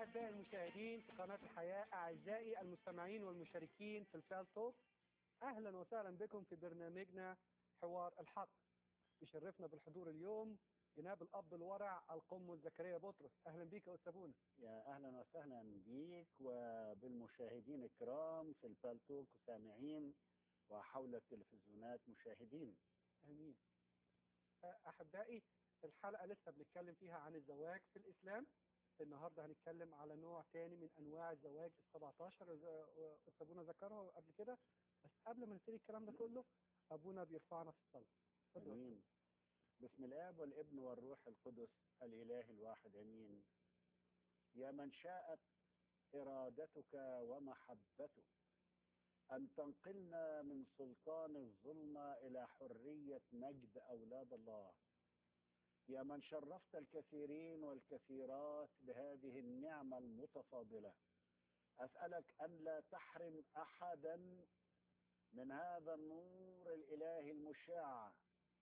أحبائي المشاهدين في قناة الحياة، أعزائي المستمعين والمشاركين في الفال توك، أهلا وسهلا بكم في برنامجنا حوار الحق. يشرفنا بالحضور اليوم جناب الأب الورع القمص زكريا بطرس. أهلا بيك يا أستاذ بونا. يا أهلا وسهلا بيك وبالمشاهدين الكرام في الفال توك وسامعين وحول التلفزيونات مشاهدين. آمين. أحبائي، الحلقة لسه بنتكلم فيها عن الزواج في الإسلام. النهارده هنتكلم على نوع تاني من انواع الزواج ال17 ابونا ذكرها قبل كده. بس قبل ما نبتدي الكلام ده كله ابونا بيرفعنا في الصلاه. امين. بسم الاب والابن والروح القدس الاله الواحد امين. يا من شاءت ارادتك ومحبتك ان تنقلنا من سلطان الظلمه الى حريه مجد اولاد الله، يا من شرفت الكثيرين والكثيرات بهذه النعمة المتفاضلة، أسألك أن لا تحرم أحدا من هذا النور الإلهي المشع،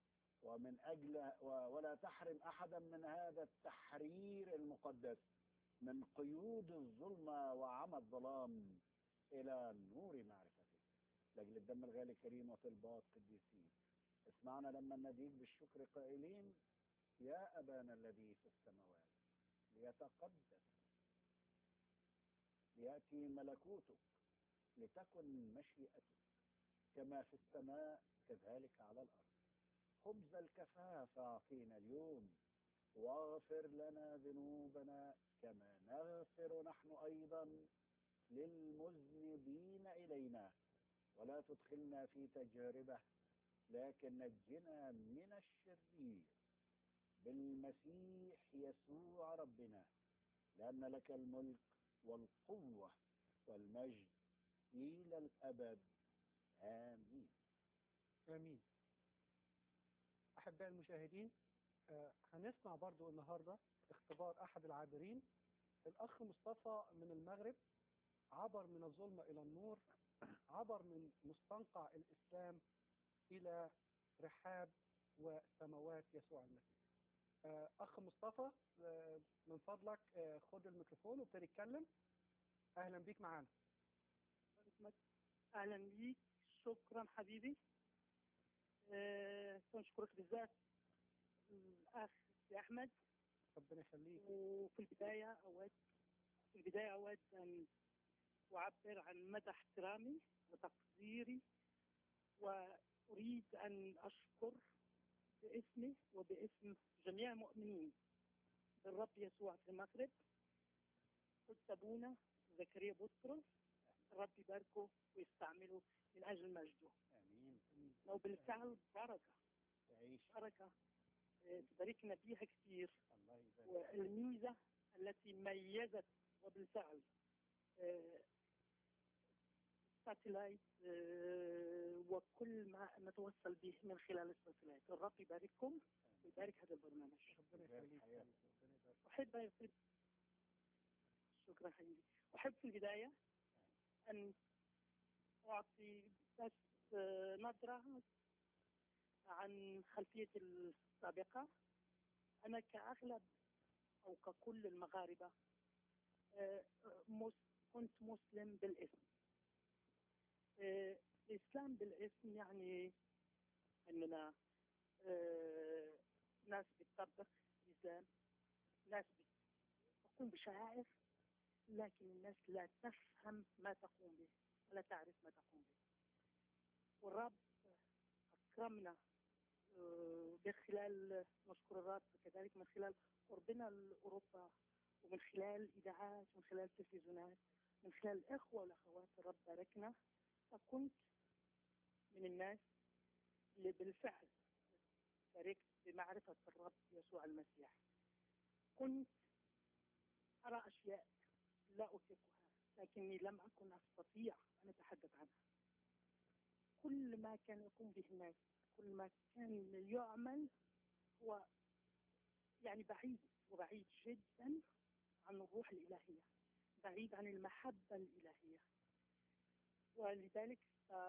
ولا تحرم أحدا من هذا التحرير المقدس من قيود الظلمة وعمى الظلام إلى نور معرفتك. لأجل الدم الغالي الكريم وطلبات قديسين، اسمعنا لما نديك بالشكر قائلين: يا أبانا الذي في السماوات ليتقدس، ليأتي ملكوتك، لتكن مشيئتك كما في السماء كذلك على الأرض. خبز الكفاف أعطينا اليوم، واغفر لنا ذنوبنا كما نغفر نحن أيضا للمذنبين إلينا، ولا تدخلنا في تجربة لكن نجنا من الشرير بالمسيح يسوع ربنا، لأن لك الملك والقوة والمجد إلى الأبد. آمين. آمين. أحبائي المشاهدين، هنسمع برضو النهاردة اختبار أحد العابرين، الأخ مصطفى من المغرب. عبر من الظلمة إلى النور، عبر من مستنقع الإسلام إلى رحاب وسماوات يسوع المسيح. أخ مصطفى، من فضلك خد الميكروفون وابتدي اتكلم. أهلا بيك معانا. أهلا بيك، شكرا حبيبي. نشكرك بالذات الأخ أحمد. ربنا يخليك. وفي البداية أود أن أعبر عن مدى احترامي وتقديري، وأريد أن أشكر باسمي وباسم جميع المؤمنين بالرب يسوع في المغرب قدس أبونا زكريا بطرس. الرب يباركه ويستعمله من أجل مجده. آمين. وبالفعل بركة تباركنا بيها كثير. والميزة التي ميزت وبالفعل ساتلايت وكل ما نتوصل به من خلال الساتلايت. الرب يبارككم ويبارك هذا البرنامج. شكرا حبيبي. أحب في البداية أن أعطي بس نظرة عن خلفيتي السابقة. أنا كأغلب أو ككل المغاربة كنت مسلم بالاسم. الإسلام بالاسم يعني أننا ناس بتطبق الإسلام، ناس تقوم بشعائر، لكن الناس لا تفهم ما تقوم به ولا تعرف ما تقوم به. والرب أكرمنا بخلال نشكر الرب، كذلك من خلال قربنا لأوروبا ومن خلال الإذاعات ومن خلال التلفزيونات من خلال الإخوة والأخوات. الرب باركنا، فكنت من الناس اللي بالفعل شاركت بمعرفة الرب يسوع المسيح. كنت أرى أشياء لا أطيقها، لكني لم أكن أستطيع أن أتحدث عنها. كل ما كان يقوم به الناس، كل ما كان يعمل هو يعني بعيد جدا عن الروح الإلهية، بعيد عن المحبة الإلهية. ولذلك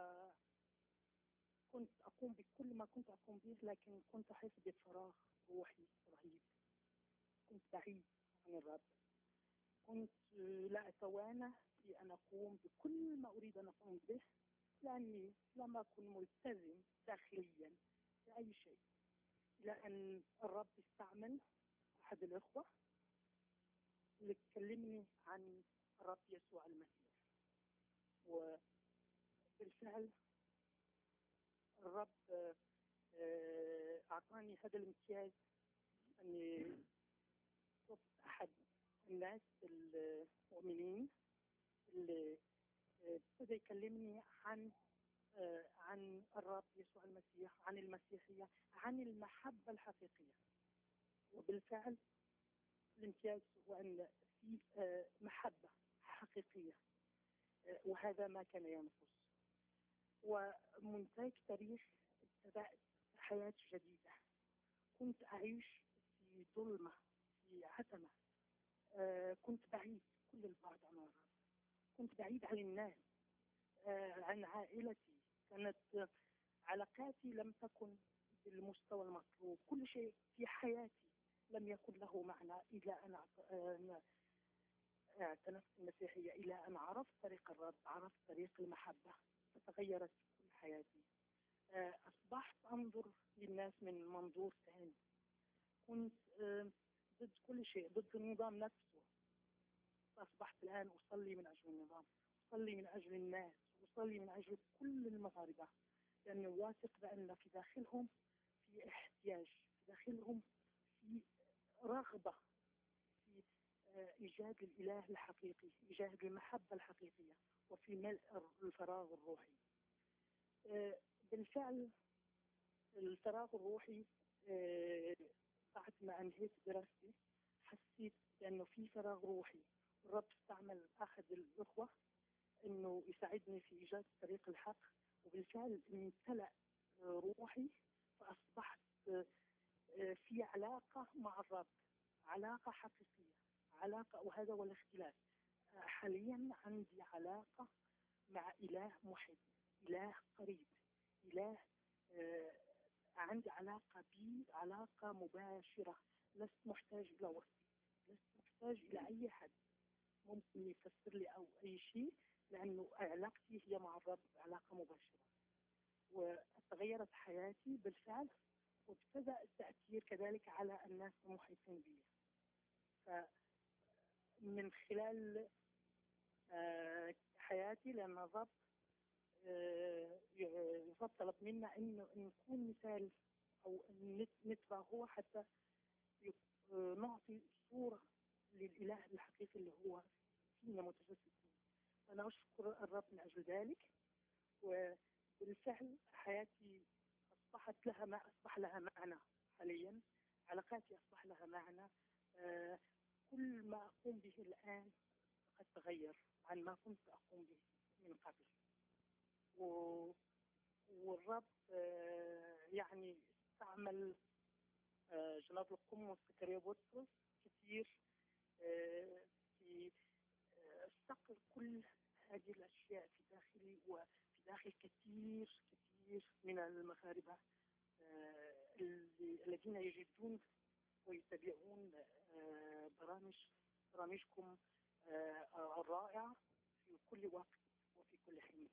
كنت أقوم بكل ما كنت أقوم به، لكن كنت أحس بفراغ روحي رهيب. كنت بعيد عن الرب، كنت لا أتوانى في أن أقوم بكل ما أريد أن أقوم به، لأني لم أكن ملتزم داخليا بأي شيء، إلى أن الرب استعمل أحد الإخوة ليكلمني عن الرب يسوع المسيح. وبالفعل الرب أعطاني هذا الامتياز أني صرت أحد الناس المؤمنين اللي ابتدى يكلمني عن الرب يسوع المسيح، عن المسيحية، عن المحبة الحقيقية. وبالفعل الامتياز هو أن في محبة حقيقية، وهذا ما كان ينقص. ومن ذلك التاريخ ابتدأت حياة جديدة. كنت أعيش في ظلمة، في عتمة، كنت بعيد كل البعد عن الرب، كنت بعيد عن الناس، عن عائلتي. كانت علاقاتي لم تكن بالمستوى المطلوب، كل شيء في حياتي لم يكن له معنى إلى أن اعتنقت المسيحية، إلى أن عرفت طريق الرب، عرفت طريق المحبة، فتغيرت كل حياتي. أصبحت أنظر للناس من منظور ثاني. كنت ضد كل شيء، ضد النظام نفسه. فأصبحت الآن أصلي من أجل النظام، أصلي من أجل الناس، أصلي من أجل كل المغاربة، لأني واثق بأن في داخلهم في احتياج، في داخلهم في رغبة في إيجاد الإله الحقيقي، إيجاد المحبة الحقيقية، وفي ملء الفراغ الروحي. بالفعل الفراغ الروحي بعد ما أنهيت دراستي حسيت بأنه في فراغ روحي. الرب استعمل أحد الأخوة أنه يساعدني في إيجاد طريق الحق، وبالفعل امتلأ روحي، فأصبحت في علاقة مع الرب، علاقة حقيقية، علاقة. وهذا هو الاختلاف. حاليا عندي علاقة مع إله محب، إله قريب، إله عندي علاقة به، علاقة مباشرة. لست محتاج إلى وسيط، لست محتاج إلى أي حد ممكن يفسر لي أو أي شيء، لأنه علاقتي هي مع الرب علاقة مباشرة. وتغيرت حياتي بالفعل، وابتدأ التأثير كذلك على الناس المحيطين بي. فمن خلال حياتي، لأن الرب طلب منا إنه نكون مثال أو نتبع هو، حتى نعطي صورة للإله الحقيقي اللي هو فينا متجسد فيه. أنا أشكر الرب من أجل ذلك. وبالفعل حياتي أصبح لها معنى حاليا، علاقاتي أصبح لها معنى. كل ما أقوم به الآن قد تغير عن ما كنت أقوم به من قبل. والرب يعني استعمل جناب القم والسكرية بطرس كثير في صقل كل هذه الأشياء في داخلي وفي داخل كثير من المغاربة الذين يجدون ويتابعون برامجكم الرائعة في كل وقت وفي كل حين.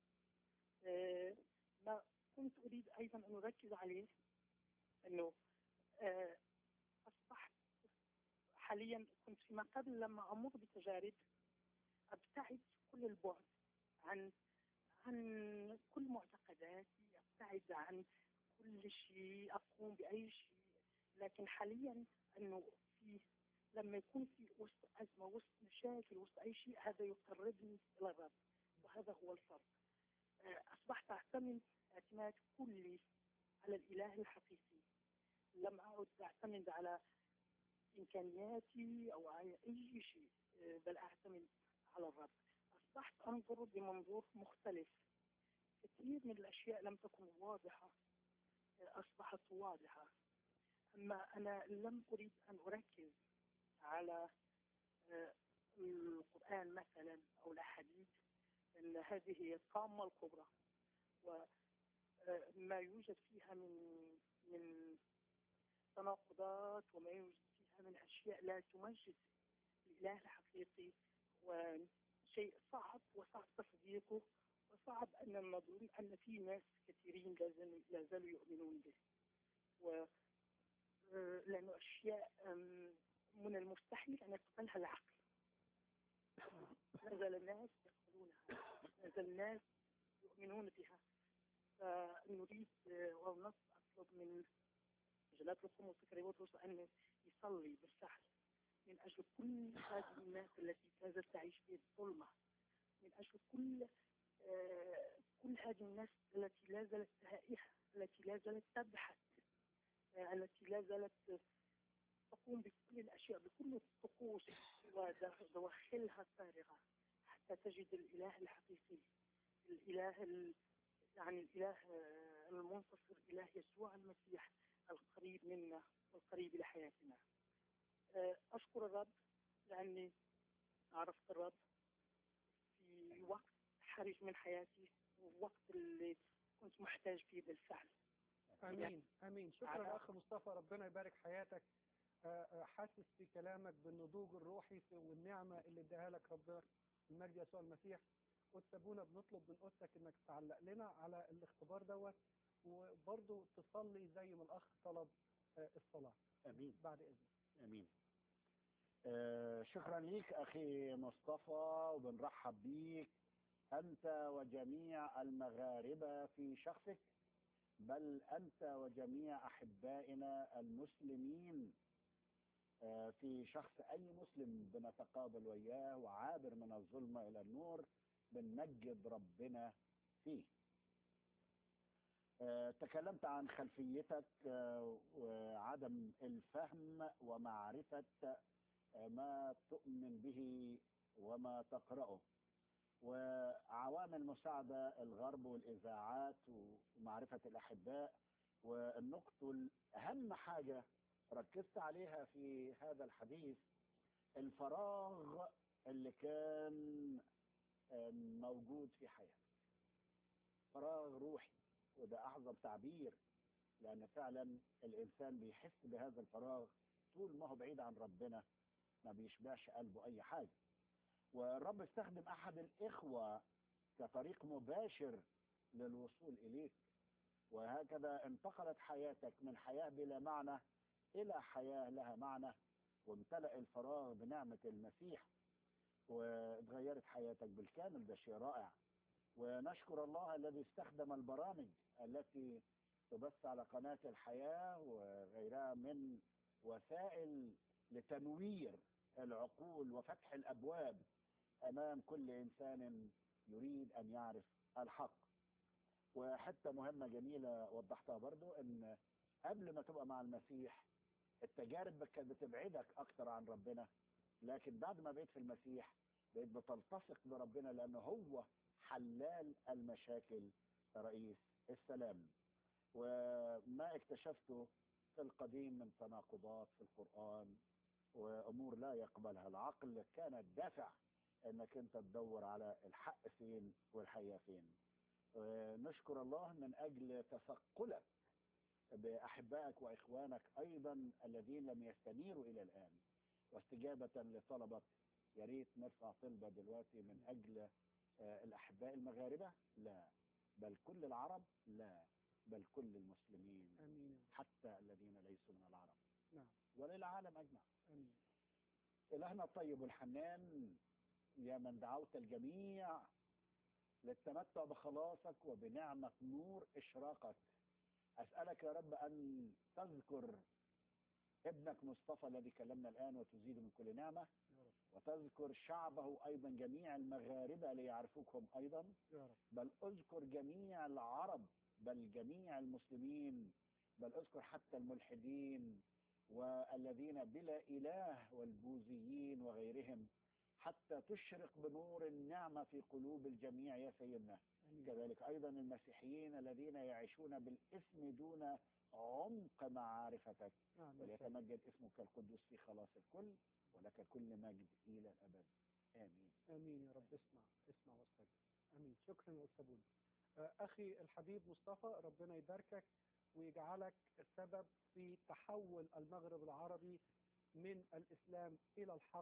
ما كنت أريد أيضا أن أركز عليه أنه أصبحت حاليا، كنت فيما قبل لما أمر بتجارب أبتعد كل البعد عن كل معتقداتي، أبتعد عن كل شيء، أقوم بأي شيء. لكن حاليا أنه لما يكون في وسط أزمة، وسط مشاكل، وسط أي شيء، هذا يقربني إلى الرب، وهذا هو الفرق. أصبحت أعتمد اعتماد كلي على الإله الحقيقي. لم أعد أعتمد على إمكانياتي أو على أي شيء، بل أعتمد على الرب. أصبحت أنظر بمنظور مختلف. كثير من الأشياء لم تكن واضحة أصبحت واضحة. أما أنا لم أريد أن أركز على القرآن مثلا أو الأحاديث، أن هذه هي الطامة الكبرى، وما يوجد فيها من تناقضات، وما يوجد فيها من أشياء لا تمجد الإله الحقيقي، وشيء صعب وصعب تصديقه، وصعب أن نظن أن في ناس كثيرين لا زالوا يؤمنون به. لأنه أشياء من المستحيل أن يقبلها العقل. لا زال الناس يقبلونها، لا زال الناس يؤمنون بها. فنريد ونطلب من جلالة القدس كريموس أن يصلي بالفعل من أجل كل هذه الناس التي كانت تعيش في الظلمة، من أجل كل هذه الناس التي لا زالت تائهة، التي لا زالت تبحث، التي لا زالت تقوم بكل الأشياء، بكل الطقوس ودواخلها فارغة حتى تجد الإله الحقيقي، الإله يعني الإله المنتصر، إله يسوع المسيح القريب منا والقريب لحياتنا. أشكر الرب لأني عرفت الرب في وقت حرج من حياتي، ووقت اللي كنت محتاج فيه بالفعل. امين امين. شكرا اخ مصطفى، ربنا يبارك حياتك. حاسس في كلامك بالنضوج الروحي والنعمه اللي اداها لك ربنا المجد يسوع المسيح. قدس ابونا بنطلب من قدسك انك تعلق لنا على الاختبار دوت، وبرضه تصلي زي ما الاخ طلب الصلاه. امين بعد اذنك. امين. شكرا ليك اخي مصطفى، وبنرحب بيك انت وجميع المغاربه في شخصك، بل انت وجميع احبائنا المسلمين في شخص اي مسلم بنتقابل وياه وعابر من الظلمه الى النور، بنمجد ربنا فيه. تكلمت عن خلفيتك وعدم الفهم ومعرفة ما تؤمن به وما تقرأه، وعوامل مساعدة الغرب والإذاعات ومعرفة الأحباء. والنقطة الأهم حاجة ركزت عليها في هذا الحديث الفراغ اللي كان موجود في حياتك، فراغ روحي، وده أعظم تعبير، لأن فعلا الإنسان بيحس بهذا الفراغ طول ما هو بعيد عن ربنا، ما بيشبعش قلبه أي حاجة. والرب استخدم أحد الإخوة كطريق مباشر للوصول إليك، وهكذا انتقلت حياتك من حياة بلا معنى إلى حياة لها معنى، وامتلأ الفراغ بنعمة المسيح، واتغيرت حياتك بالكامل. ده شيء رائع. ونشكر الله الذي استخدم البرامج التي تبث على قناة الحياة وغيرها من وسائل لتنوير العقول وفتح الأبواب أمام كل إنسان يريد أن يعرف الحق. وحتى مهمة جميلة وضحتها برضو، أن قبل ما تبقى مع المسيح التجارب كانت بتبعدك أكتر عن ربنا، لكن بعد ما بقيت في المسيح بقيت بتلتصق بربنا، لأنه هو حلال المشاكل رئيس السلام. وما اكتشفته في القديم من تناقضات في القرآن وأمور لا يقبلها العقل كانت دافع أنك أنت تدور على الحق فين والحقيقة فين. نشكر الله من أجل تثقلك بأحبائك وإخوانك أيضا الذين لم يستنيروا إلى الآن، واستجابة لطلبك. يا ريت نرفع طلبة دلوقتي من أجل الأحباء المغاربة، لا بل كل العرب، لا بل كل المسلمين. امين. حتى الذين ليسوا من العرب. نعم. وللعالم أجمع. امين. إلهنا الطيب الحنان، يا من دعوت الجميع للتمتع بخلاصك وبنعمة نور إشراقك، أسألك يا رب أن تذكر ابنك مصطفى الذي كلمنا الآن وتزيد من كل نعمة، وتذكر شعبه أيضا جميع المغاربة ليعرفوكم أيضا، بل أذكر جميع العرب، بل جميع المسلمين، بل أذكر حتى الملحدين والذين بلا إله والبوذيين وغيرهم، حتى تشرق بنور النعمة في قلوب الجميع يا سيدنا. كذلك أيضا المسيحيين الذين يعيشون بالاسم دون عمق معرفتك، وليتمجد اسمك القدوس في خلاص الكل، ولك كل مجد إلى الأبد. آمين. آمين يا رب. اسمع واستجب. آمين. شكرا يا أستاذ بولس. أخي الحبيب مصطفى، ربنا يباركك ويجعلك سبب في تحول المغرب العربي من الإسلام إلى الحق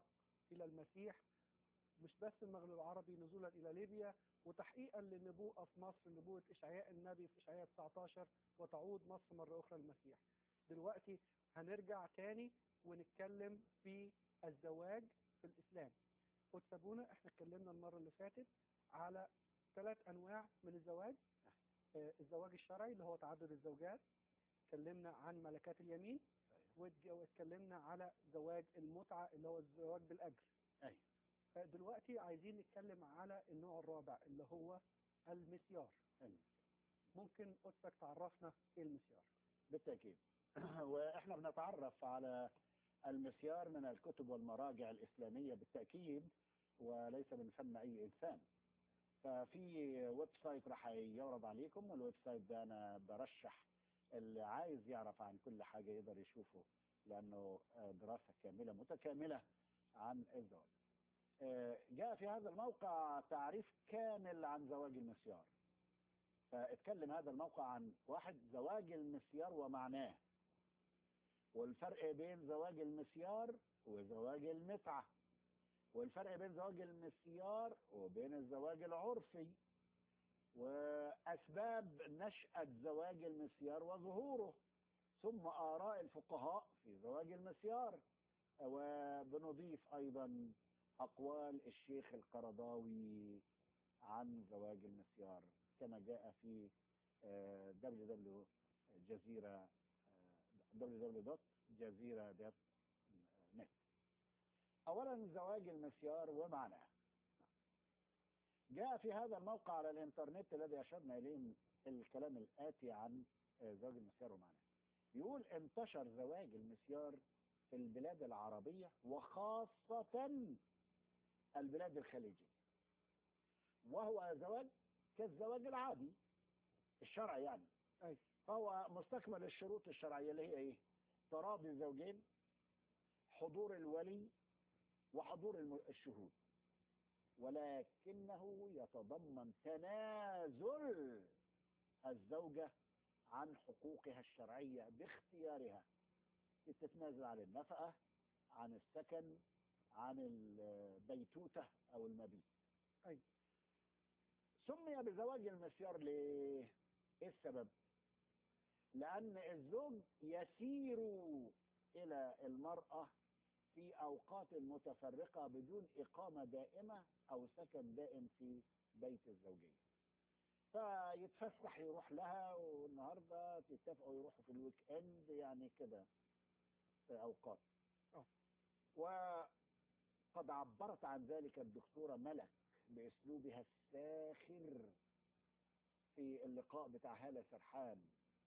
إلى المسيح، مش بس المغرب العربي، نزولا إلى ليبيا، وتحقيقا للنبوءة في مصر، نبوءة إشعياء النبي في إشعياء 19، وتعود مصر مرة أخرى للمسيح. دلوقتي هنرجع تاني ونتكلم في الزواج في الإسلام. قدس أبونا، احنا اتكلمنا المرة اللي فاتت على 3 أنواع من الزواج. الزواج الشرعي اللي هو تعدد الزوجات، اتكلمنا عن ملكات اليمين، واتكلمنا على زواج المتعة اللي هو الزواج بالأجر. دلوقتي عايزين نتكلم على النوع الرابع اللي هو المسيار. ممكن قدسك تعرفنا ايه المسيار؟ بالتأكيد. واحنا بنتعرف على المسيار من الكتب والمراجع الإسلامية بالتأكيد، وليس من فن أي إنسان. ففي ويب سايت راح يعرض عليكم، الويب سايت ده أنا برشح اللي عايز يعرف عن كل حاجة يقدر يشوفه، لأنه دراسة كاملة متكاملة عن الزواج. جاء في هذا الموقع تعريف كامل عن زواج المسيار. فاتكلم هذا الموقع عن 1 زواج المسيار ومعناه، والفرق بين زواج المسيار وزواج المتعة، والفرق بين زواج المسيار وبين الزواج العرفي، وأسباب نشأة زواج المسيار وظهوره، ثم آراء الفقهاء في زواج المسيار. وبنضيف أيضا أقوال الشيخ القرضاوي عن زواج المسيار كما جاء في www.jazeera.net. أولا زواج المسيار ومعناه. جاء في هذا الموقع على الإنترنت الذي أشرنا إليه الكلام الآتي عن زواج المسيار ومعناه. يقول: انتشر زواج المسيار في البلاد العربية وخاصة البلاد الخليجية، وهو زواج كالزواج العادي الشرعي يعني. فهو مستكمل الشروط الشرعية اللي هي ايه؟ تراضي الزوجين، حضور الولي، وحضور الشهود، ولكنه يتضمن تنازل الزوجة عن حقوقها الشرعية باختيارها، تتنازل عن النفقة، عن السكن، عن البيتوتة أو المبيت. سمي بزواج المسيار ليه؟ ايه السبب؟ لأن الزوج يسير إلى المرأة في أوقات متفرقة بدون إقامة دائمة أو سكن دائم في بيت الزوجية. فيتفسح يروح لها، والنهاردة تتفقوا يروحوا في الويك اند يعني كده في أوقات. وقد عبرت عن ذلك الدكتورة ملك بأسلوبها الساخر في اللقاء بتاع هالة سرحان.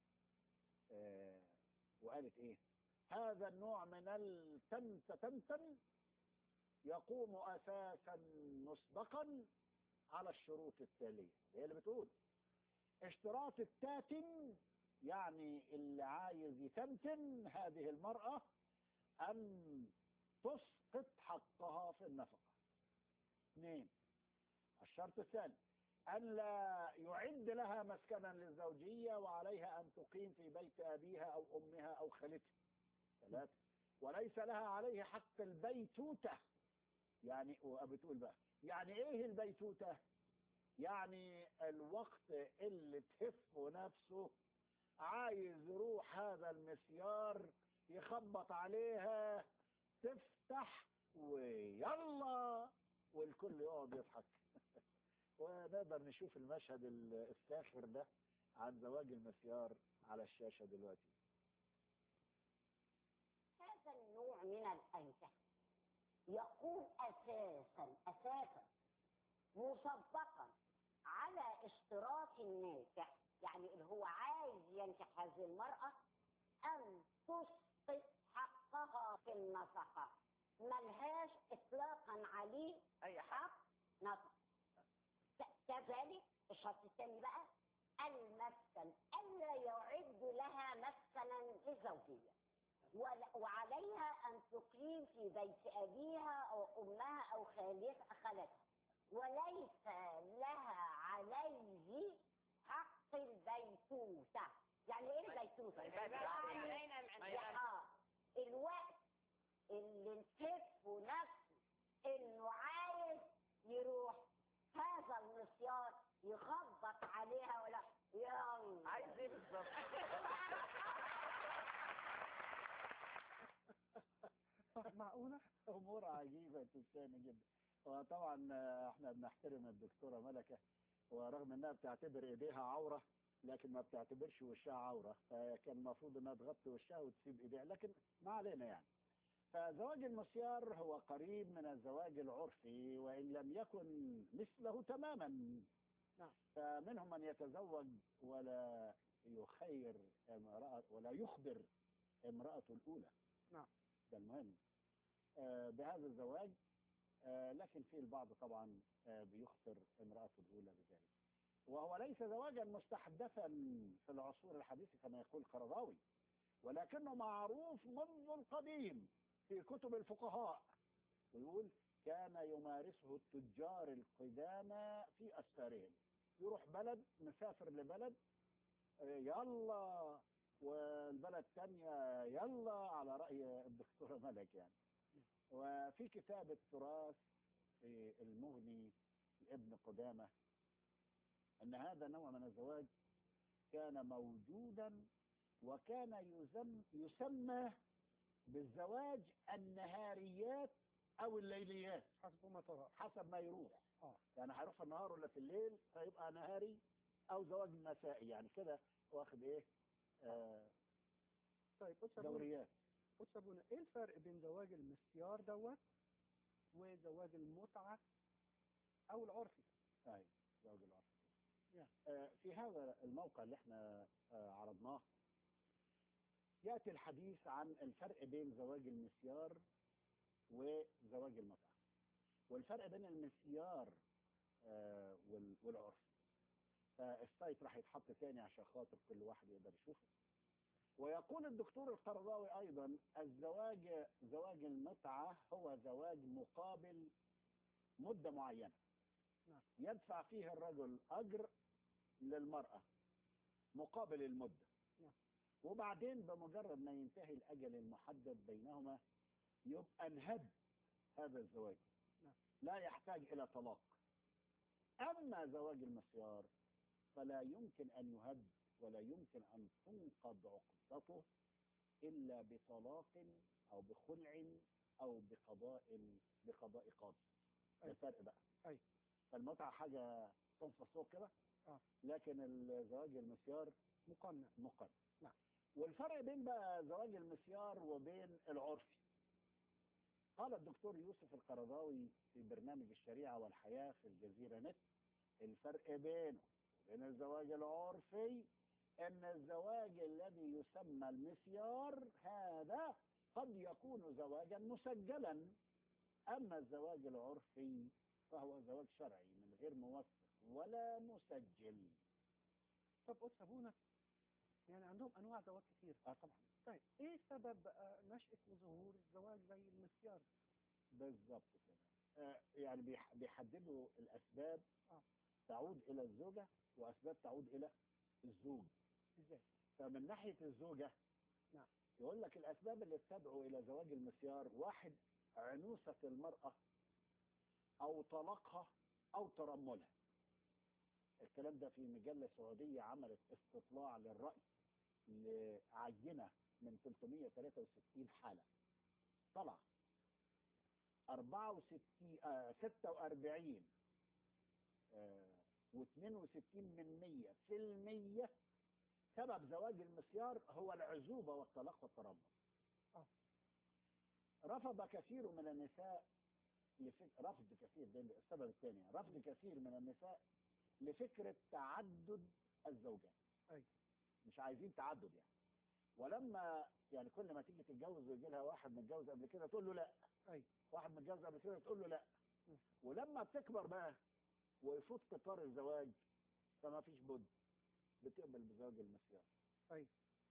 وقالت ايه؟ هذا النوع من التمتم يقوم اساسا مسبقا على الشروط التالية. هي اللي بتقول اشتراط التاتم، يعني اللي عايز يتمتم هذه المرأة ان تسقط حقها في النفقة. 2، الشرط الثاني أن لا يعد لها مسكنا للزوجية وعليها أن تقيم في بيت أبيها أو أمها أو خالتها. 3، وليس لها عليه حق البيتوتة. يعني بتقول بقى يعني إيه البيتوتة؟ يعني الوقت اللي تهف نفسه عايز يروح هذا المسيار يخبط عليها تفتح ويلا والكل يقعد يضحك. ونقدر نشوف المشهد الساخر ده عن زواج المسيار على الشاشة دلوقتي. هذا النوع من الأنكحة يقوم أساسا مسبقا على اشتراط الناكح، يعني اللي هو عايز ينكح هذه المرأة، أن تسقط حقها في النفقة، ملهاش إطلاقا عليه أي حق نفقة. كذلك الشرط الثاني بقى المسكن، ألا يعد لها مسكنا للزوجية، وعليها أن تقيم في بيت أبيها أو أمها أو خالتها، وليس لها عليه حق البيتوتة. يعني إيه البيتوتة؟ يعني الوقت اللي الكف نفسه امور عجيبه تستاني جدا. وطبعا احنا بنحترم الدكتوره ملكه، ورغم انها بتعتبر ايديها عوره لكن ما بتعتبرش وشها عوره، فكان المفروض انها تغطي وشها وتسيب ايديها، لكن ما علينا يعني. فزواج المسيار هو قريب من الزواج العرفي وان لم يكن مثله تماما. نعم. فمنهم من يتزوج ولا يخير امرأة ولا يخبر امرأته الأولى. نعم. ده المهم بهذا الزواج. لكن في البعض طبعا بيخبر امرأته الأولى بذلك، وهو ليس زواجا مستحدثا في العصور الحديثة كما يقول قرضاوي، ولكنه معروف منذ القديم في كتب الفقهاء. ويقول كان يمارسه التجار القدامى في أسفارهم. يروح بلد، مسافر لبلد، يلا، والبلد تانية يلا، على رأي الدكتورة ملك يعني. وفي كتاب التراث في المغني لابن قدامة أن هذا نوع من الزواج كان موجودا، وكان يسمى بالزواج النهاريات أو الليليات حسب ما ترى. حسب ما يروح. اه يعني هيروح في النهار ولا في الليل، فيبقى نهاري أو زواج مسائي، يعني كده واخد إيه طيب بص يا ابونا، دوريات. بص يا ابونا، ايه الفرق بين زواج المسيار دوت وزواج المتعة او العرفي؟ أي زواج العرف. Yeah. في هذا الموقع اللي احنا عرضناه يأتي الحديث عن الفرق بين زواج المسيار وزواج المتعة، والفرق بين المسيار والعرف. فالسايت راح يتحط تاني عشان خاطر كل واحد يقدر يشوفه. ويقول الدكتور القرضاوي أيضا زواج المتعة هو زواج مقابل مدة معينة نعم. يدفع فيه الرجل أجر للمرأة مقابل المدة. نعم. وبعدين بمجرد ما ينتهي الأجل المحدد بينهما يبقى انهد هذا الزواج. نعم. لا يحتاج إلى طلاق. أما زواج المسيار فلا يمكن أن يهد ولا يمكن أن تنقض عقدته إلا بطلاق أو بخلع أو بقضاء قاضي. ده أي. الفرق بقى. أي. فالمتعة حاجة صنف الصوت كده، لكن الزواج المسيار مقنع. نعم. والفرق بين بقى زواج المسيار وبين العرفي، قال الدكتور يوسف القرضاوي في برنامج الشريعة والحياة في الجزيرة نت الفرق بينه وبين الزواج العرفي ان الزواج الذي يسمى المسيار هذا قد يكون زواجا مسجلا، اما الزواج العرفي فهو زواج شرعي من غير موثق ولا مسجل. طب بص يا ابونا، يعني عندهم انواع زواج كتير. طبعا. طيب ايه سبب بقى نشأة وظهور الزواج زي المسيار؟ بالظبط كده. يعني بيحددوا الاسباب تعود الى الزوجة واسباب تعود الى الزوج. ازاي؟ فمن ناحية الزوجة نعم. يقول لك الاسباب اللي تدعو الى زواج المسيار: واحد، عنوسة المرأة او طلاقها او ترملها. الكلام ده في مجلة سعودية عملت استطلاع للرأي لعينة من 363 حالة، طلع 46 و62% سبب زواج المسيار هو العزوبة والطلاق والترمل. رفض كثير من النساء السبب الثاني رفض كثير من النساء لفكرة تعدد الزوجات. أي. مش عايزين تعدد يعني. ولما يعني كل ما تيجي تتجوز ويجي لها واحد متجوز قبل كده تقول له لا. أي. واحد متجوز قبل كده تقول له لا. ولما بتكبر بقى ويفوت قطار الزواج فما فيش بد بتقبل بزواج المسيار. أي.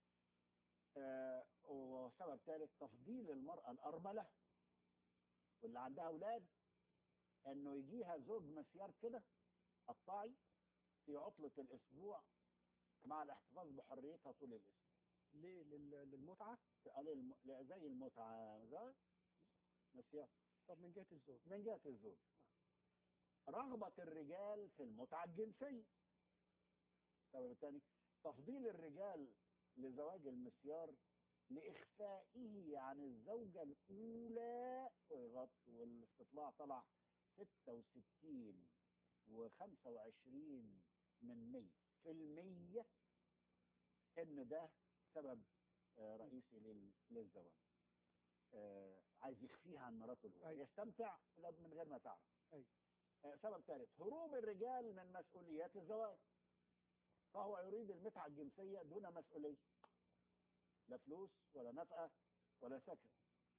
وسبب ثالث تفضيل المرأة الأرملة واللي عندها أولاد إنه يجيها زوج مسيار كده قطاعي في عطلة الأسبوع مع الاحتفاظ بحريتها طول الأسبوع. ليه؟ للمتعة؟ زي المتعة زي مسيار. طب من جهة الزوج؟ من جهة الزوج رغبة الرجال في المتعة الجنسية. السبب الثاني تفضيل الرجال لزواج المسيار لإخفائه عن الزوجة الأولى والاستطلاع طلع 66 و25 من 100 في المية إن ده سبب رئيسي للزواج. عايز يخفيها عن مراته الأولى، يستمتع من غير ما تعرف. سبب ثالث هروب الرجال من مسؤوليات الزواج، فهو يريد المتعة الجنسية دون مسؤولية، لا فلوس ولا نفقة ولا سكن.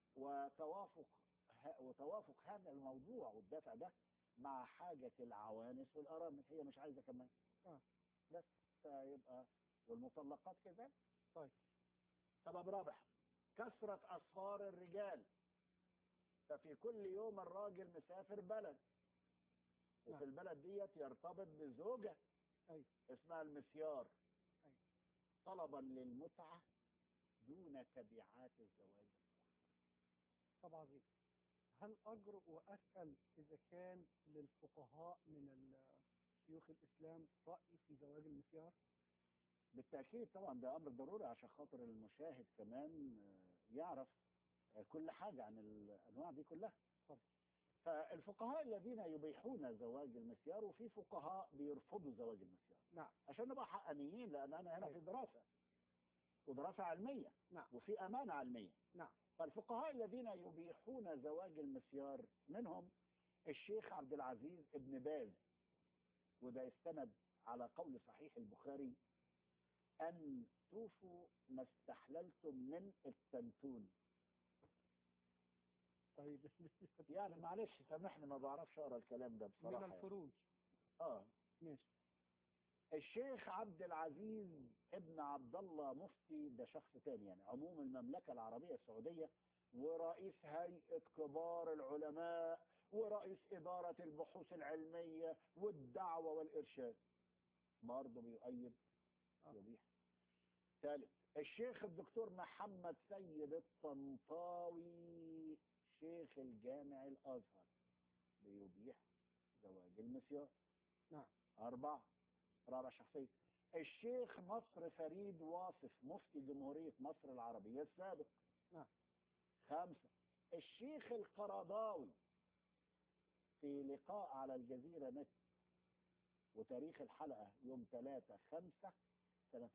وتوافق هذا الموضوع والدافع ده مع حاجة العوانس والأرامل، هي مش عايزة كمان بس يبقى والمطلقات كذلك. طيب سبب رابع كثرة أسفار الرجال، ففي كل يوم الراجل مسافر بلد، وفي البلد ديت يرتبط بزوجة اسمها المسيار طلبا للمتعة دون تبعات الزواج. طبعا. هل أجرؤ وأسأل إذا كان للفقهاء من شيوخ الإسلام رأي في زواج المسيار؟ بالتأكيد طبعا، ده أمر ضروري عشان خاطر المشاهد كمان يعرف كل حاجة عن الأنواع دي كلها. فالفقهاء الذين يبيحون زواج المسيار، وفي فقهاء بيرفضوا زواج المسيار. نعم. عشان نبقى حقانيين، لأن أنا هنا في دراسة ودراسة علمية. نعم. وفي أمانة علمية. نعم. فالفقهاء الذين يبيحون زواج المسيار منهم الشيخ عبد العزيز ابن باز، وده استند على قول صحيح البخاري أن توفوا ما استحللتم من التنتون. طيب يعني معلش سامحني، ما بعرفش اقرا الكلام ده بصراحه. من الفروج. ماشي. الشيخ عبد العزيز ابن عبد الله مفتي، ده شخص تاني يعني، عموم المملكه العربيه السعوديه، ورئيس هيئه كبار العلماء، ورئيس اداره البحوث العلميه والدعوه والارشاد، برضه بيؤيد يبيح. ثالث الشيخ الدكتور محمد سيد الطنطاوي شيخ الجامع الازهر بيبيح زواج المسيار. نعم. رابع شخصية الشيخ نصر فريد واصف مفتي جمهورية مصر العربية السابق. نعم. 5 الشيخ القرضاوي في لقاء على الجزيرة نت، وتاريخ الحلقة يوم 3/5 سنة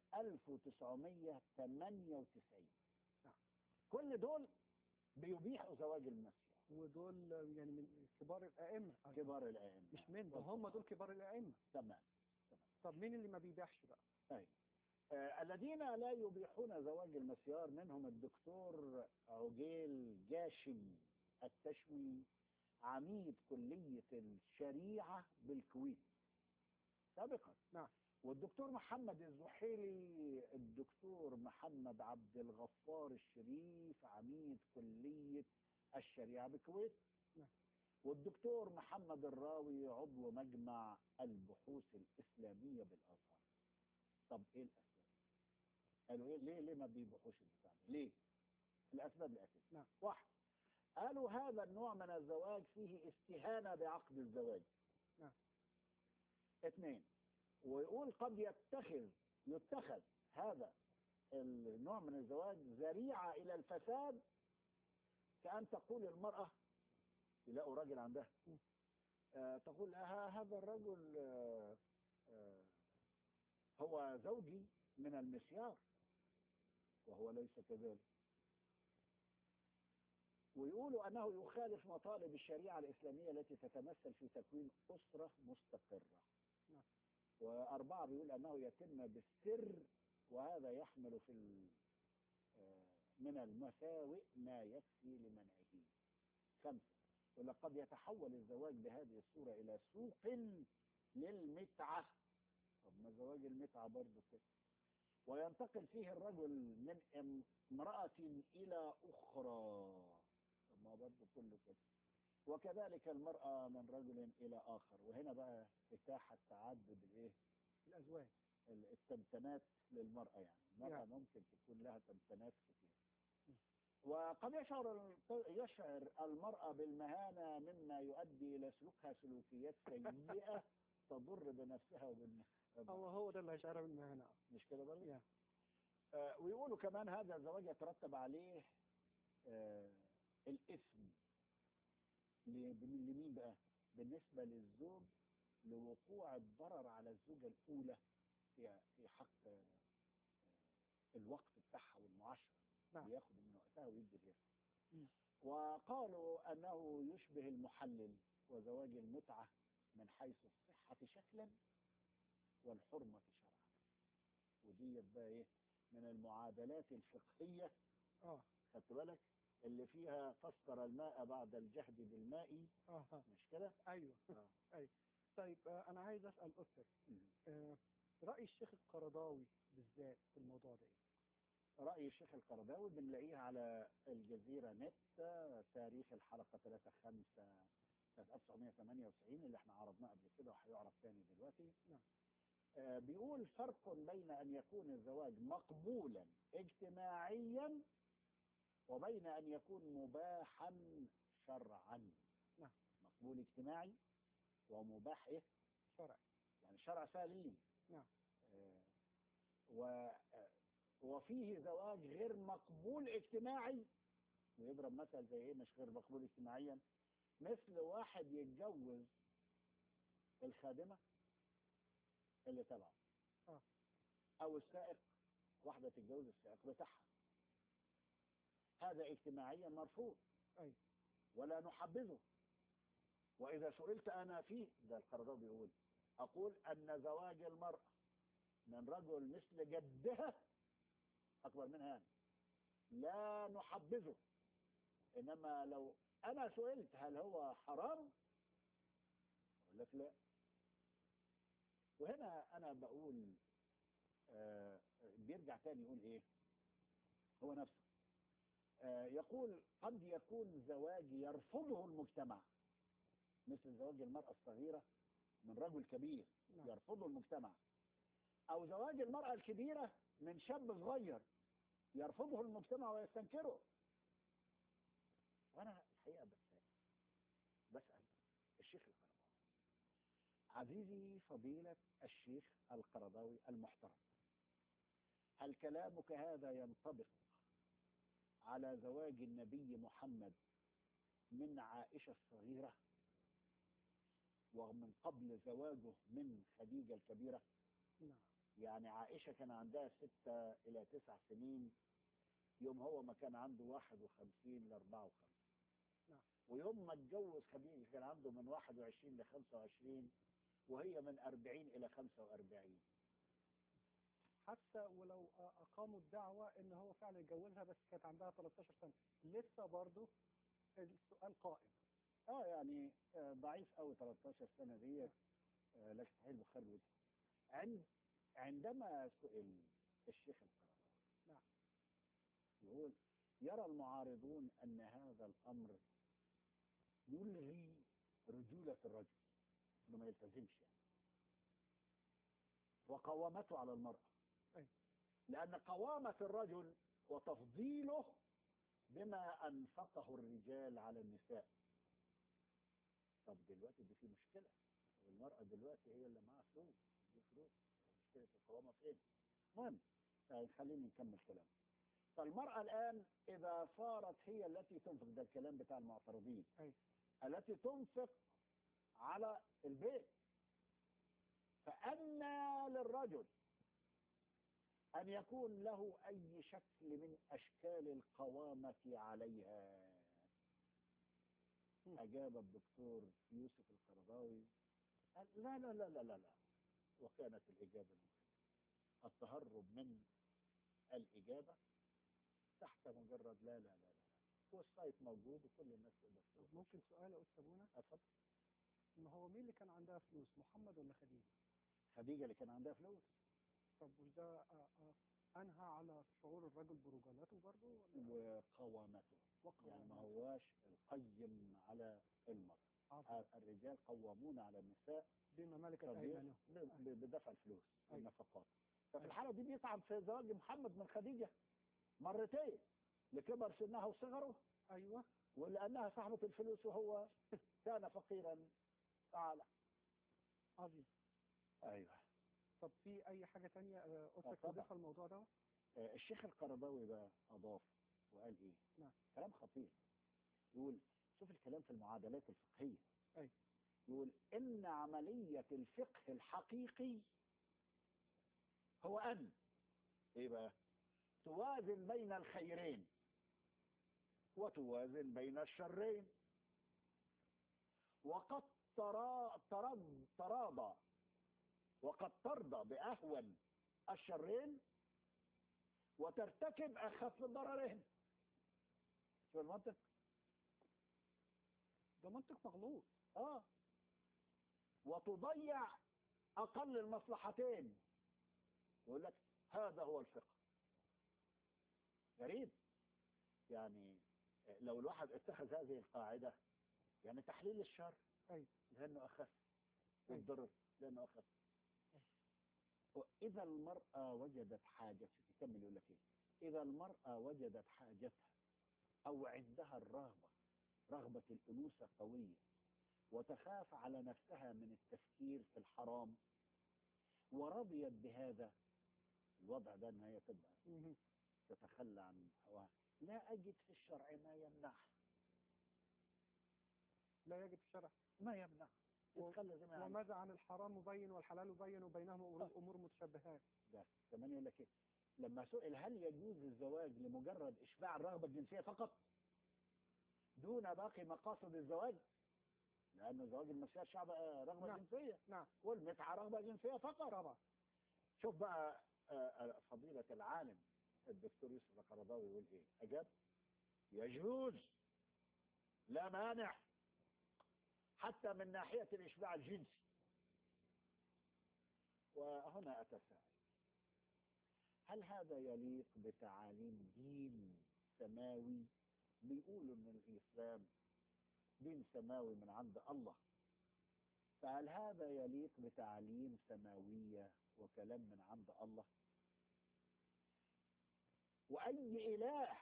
1998. نعم. كل دول بيبيحوا زواج المسيار، ودول يعني من كبار الأئمة. كبار الأئمة، مش من ده، هم دول كبار الأئمة. تمام. طب مين اللي ما بيبيحش بقى؟ طيب الذين لا يبيحون زواج المسيار منهم الدكتور عجيل جاشم التشوي، عميد كلية الشريعة بالكويت سابقا. نعم. والدكتور محمد الزحيلي، الدكتور محمد عبد الغفار الشريف، عميد كلية الشريعة بالكويت. نعم. والدكتور محمد الراوي عضو مجمع البحوث الإسلامية بالأزهر. طب ايه الأسباب؟ قالوا ايه ليه ما بيبيحوش البتاع ده؟ ليه؟ الأسباب الآتية. نعم. 1 قالوا هذا النوع من الزواج فيه استهانة بعقد الزواج. نعم. 2 ويقول قد يتخذ هذا النوع من الزواج ذريعة إلى الفساد، كأن تقول المرأة، يلاقوا راجل عندها تقول هذا الرجل هو زوجي من المسيار، وهو ليس كذلك. ويقولوا أنه يخالف مطالب الشريعة الإسلامية التي تتمثل في تكوين أسرة مستقرة. 4 بيقول أنه يتم بالسر، وهذا يحمل في من المساوئ ما يكفي لمنعه. 5 ولقد يتحول الزواج بهذه الصورة إلى سوق للمتعة. طب ما زواج المتعة برضه كده، وينتقل فيه الرجل من امرأة إلى أخرى. طب ما برضه كله كده. وكذلك المرأة من رجل إلى آخر. وهنا بقى إتاحة تعدد الإيه؟ الأزواج، التمتنات للمرأة. يعني المرأة ممكن تكون لها تمتنات كتير. وقد يشعر المرأة بالمهانة مما يؤدي إلى سلوكها سلوكيات سيئة تضر بنفسها وبالمجتمع. هو ده اللي هيشعرها بالمهانة، مش كده برضه؟ ويقولوا كمان هذا الزواج يترتب عليه الإثم لمين بقى؟ بالنسبة للزوج، لوقوع الضرر على الزوجة الأولى في حق الوقت بتاعها والمعاشرة. نعم. بياخد من وقتها ويدي غيرها. مم. وقالوا أنه يشبه المحلل وزواج المتعة من حيث الصحة شكلا والحرمة شرعا. ودي بقى إيه من المعادلات الفقهية، خدت بالك، اللي فيها فسر الماء بعد الجهد بالماء. مش كده؟ ايوه. ايوه. طيب انا عايز اسال استاذ، راي الشيخ القرضاوي بالذات في الموضوع ده ايه؟ راي الشيخ القرضاوي بنلاقيه على الجزيره نت، تاريخ الحلقه 3/5/1998 اللي احنا عرضناه قبل كده وهيعرض تاني دلوقتي. نعم. بيقول فرق بين ان يكون الزواج مقبولا اجتماعيا وبين ان يكون مباحا شرعا. نعم. مقبول اجتماعي ومباح ايه؟ شرعي. يعني شرع سليم. نعم. وفيه زواج غير مقبول اجتماعي، ويضرب مثل زي ايه مش غير مقبول اجتماعيا؟ مثل واحد يتجوز الخادمة اللي تبعه، او السائق، واحدة تتجوز السائق بتاعها. هذا اجتماعيا مرفوض. ولا نحبذه. واذا سئلت انا فيه، ده القرضاوي بيقول، اقول ان زواج المرأة من رجل مثل جدها اكبر منها يعني لا نحبذه. انما لو انا سئلت هل هو حرام، اقول لك لا. وهنا انا بقول بيرجع تاني يقول ايه هو نفسه. يقول قد يكون زواج يرفضه المجتمع، مثل زواج المرأة الصغيرة من رجل كبير يرفضه المجتمع، او زواج المرأة الكبيرة من شاب صغير يرفضه المجتمع ويستنكره. وانا الحقيقة بسأل الشيخ القرضاوي، عزيزي فضيلة الشيخ القرضاوي المحترم، هل كلامك هذا ينطبق على زواج النبي محمد من عائشة الصغيرة ومن قبل زواجه من خديجة الكبيرة؟ نعم. يعني عائشة كان عندها 6 إلى 9 سنين يوم هو ما كان عنده 51 ل 54. نعم. ويوم ما اتجوز خديجة كان عنده من 21 ل 25 وهي من 40 إلى 45. حتى ولو أقاموا الدعوة إن هو فعلا اتجوزها بس كانت عندها 13 سنة لسه برضه السؤال قائم. يعني ضعيف قوي 13 سنة دي. لكن صحيح البخاري عندما سئل الشيخ القرضاوي، نعم، يقول يرى المعارضون أن هذا الأمر يلغي رجولة الرجل، إنه ما يلتزمش يعني، وقوامته على المرأة. لأن قوامة الرجل وتفضيله بما أنفقه الرجال على النساء. طب دلوقتي دي في مشكلة، والمرأة دلوقتي هي اللي معاها فلوس، دي فلوس، مشكلة القوامة فين؟ المهم خليني نكمل كلام. فالمرأة الآن إذا صارت هي التي تنفق، ده الكلام بتاع المعترضين، التي تنفق على البيت، فأنى للرجل أن يكون له أي شكل من أشكال القوامة عليها؟ أجاب الدكتور يوسف القرضاوي قال لا لا لا لا لا لا. وكانت الإجابة المختلفة، التهرب من الإجابة تحت مجرد لا لا لا لا. هو السايت موجود وكل الناس تقدر تروح. ممكن سؤال يا أستاذ منى؟ اتفضل. ما هو مين اللي كان عندها فلوس، محمد ولا خديجة؟ خديجة اللي كان عندها فلوس. طب وده أنهى على شعور الرجل برجالته برضه وقوامته؟ يعني ما هواش القيم على المرأة. الرجال قوامون على النساء بما ملكت أيمانهم بدفع الفلوس والنفقات. ففي الحالة دي بيطعن في زواج محمد من خديجة مرتين، لكبر سنها وصغره، ولأنها صاحبة الفلوس وهو كان فقيرا تعالى. عظيم. أيوه. طب في أي حاجة تانية أستاذ تضيفها الموضوع ده؟ الشيخ القرضاوي بقى أضاف وقال إيه؟ نعم. كلام خطير. يقول شوف الكلام في المعادلات الفقهية. أي. يقول إن عملية الفقه الحقيقي هو أن إيه بقى؟ توازن بين الخيرين وتوازن بين الشرين، وقد تراضى وقد ترضى بأهون الشرين وترتكب أخف ضررهم. شو المنطق؟ ده منطق مغلوط. وتضيع أقل المصلحتين. يقول لك هذا هو الفقه. غريب. يعني لو الواحد اتخذ هذه القاعدة، يعني تحليل الشر أي. لأنه أخف، أي. والضرر لأنه أخف. وإذا المرأة وجدت حاجتها، يكمل يقول لك إيه؟ إذا المرأة وجدت حاجتها أو عندها الرغبة، رغبة الأنوثة قوية، وتخاف على نفسها من التفكير في الحرام، ورضيت بهذا الوضع ده، أنها تبقى تتخلى عن هواها، لا أجد في الشرع ما يمنعها. لا يجب الشرع ما يمنع تتخلى زي ما يعني. وماذا عن الحرام مبين والحلال مبين وبينهما أمور متشابهات؟ ده كمان يقول لك إيه؟ لما سئل هل يجوز الزواج لمجرد إشباع الرغبة الجنسية فقط دون باقي مقاصد الزواج؟ لأن زواج المسيح شعب رغبة نعم. جنسية. نعم. والمتعة رغبة جنسية فقط. طبعا. شوف بقى فضيلة العالم الدكتور يوسف القرضاوي يقول إيه؟ أجاب يجوز، لا مانع، حتى من ناحية الإشباع الجنسي. وهنا أتساءل، هل هذا يليق بتعاليم دين سماوي؟ بيقولوا ان الاسلام دين سماوي من عند الله، فهل هذا يليق بتعاليم سماوية وكلام من عند الله؟ واي اله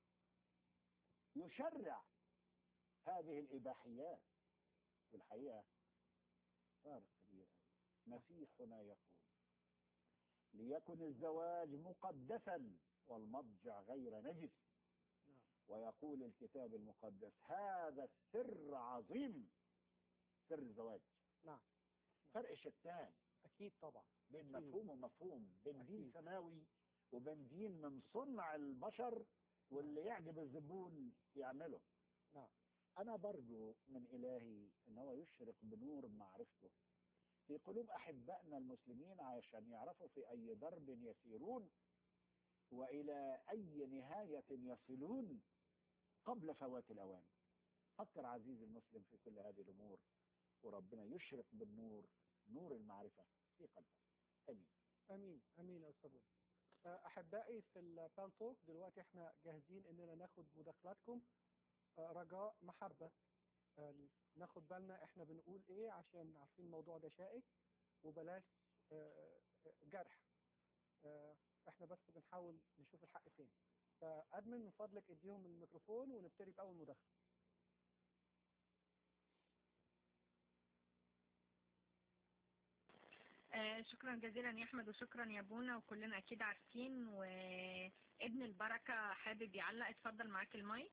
يشرع هذه الاباحيات؟ في الحقيقة فارق كبير. مسيحنا يقول ليكن الزواج مقدسا والمضجع غير نجس. ويقول الكتاب المقدس هذا السر عظيم، سر الزواج. نعم. فرق شتان أكيد طبعا بين مفهوم ومفهوم، بين دين أكيد. سماوي وبين دين من صنع البشر واللي يعجب الزبون يعمله. نعم. أنا برجو من إلهي أن هو يشرق بنور معرفته في قلوب أحبائنا المسلمين عشان يعرفوا في أي درب يسيرون وإلى أي نهاية يصلون قبل فوات الأوان. فكر عزيزي المسلم في كل هذه الأمور، وربنا يشرق بالنور، نور المعرفة في قلبك. أمين. امين امين يا استاذ. احبائي في البالتوك دلوقتي احنا جاهزين اننا ناخد مداخلاتكم. رجاء محبة ناخد بالنا احنا بنقول ايه، عشان عارفين الموضوع ده شائك، وبلاش جرح. احنا بس بنحاول نشوف الحق فين. فادمن من فضلك اديهم الميكروفون ونبتدي باول مداخله. شكرا جزيلا يا احمد، وشكرا يا بونا، وكلنا اكيد عارفين. وابن البركة حابب يعلق، اتفضل معاك المايك.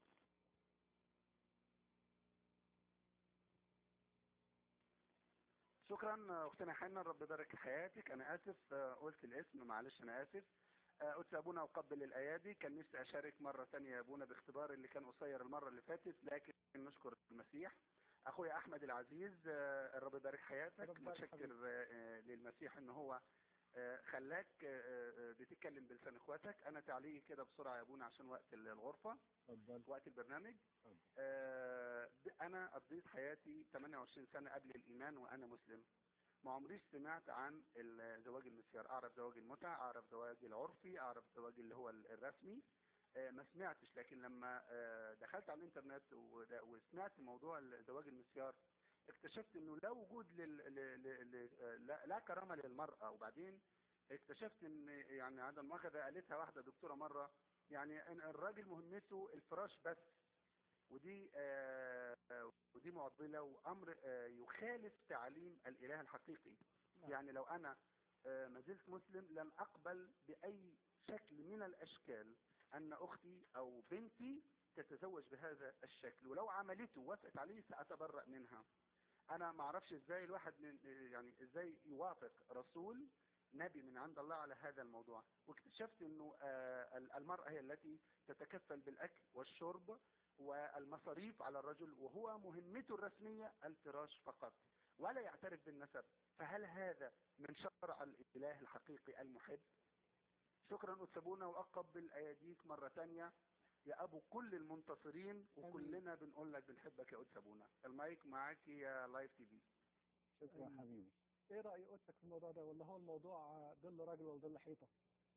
شكرا اختنا حنا، رب يبارك حياتك. انا اسف قلت الاسم، معلش انا اسف. قلت ابونا اقبل الايادي. كان نفسي اشارك مرة ثانية يا ابونا باختبار اللي كان قصير المرة اللي فاتت، لكن نشكر المسيح. اخويا احمد العزيز، الرب يبارك حياتك. متشكر للمسيح ان هو خلاك بتتكلم بلسان اخواتك. انا تعليقي كده بسرعة يا ابونا عشان وقت الغرفة، وقت البرنامج. انا قضيت حياتي 28 سنة قبل الايمان وانا مسلم. ما عمريش سمعت عن الزواج المسيار. اعرف زواج المتعة، اعرف زواج العرفي، اعرف زواج اللي هو الرسمي، ما سمعتش. لكن لما دخلت على الانترنت وسمعت موضوع الزواج المسيار، اكتشفت انه لا وجود لا كرامة للمرأة. وبعدين اكتشفت ان يعني عدم مؤاخذة قالتها واحدة دكتورة مرة، يعني ان الراجل مهمته الفراش بس. ودي معضلة وامر يخالف تعليم الاله الحقيقي. يعني لو انا ما زلت مسلم لن اقبل باي شكل من الأشكال أن أختي أو بنتي تتزوج بهذا الشكل، ولو عملته وافقت عليه سأتبرأ منها. أنا ما أعرفش إزاي الواحد يعني إزاي يوافق رسول نبي من عند الله على هذا الموضوع. واكتشفت أنه المرأة هي التي تتكفل بالأكل والشرب والمصاريف على الرجل، وهو مهمته الرسمية الفراش فقط ولا يعترف بالنسب. فهل هذا من شرع الإله الحقيقي المحب؟ شكرا أتسابونا، وأقبل أيديك مرة تانية يا أبو كل المنتصرين، وكلنا بنقول لك بنحبك يا أتسابونا. المايك معاك يا لايف تي في. شكرا حبيبي. ايه رأي قدسك في الموضوع ده، ولا هو الموضوع ظل راجل ولا ظل حيطة؟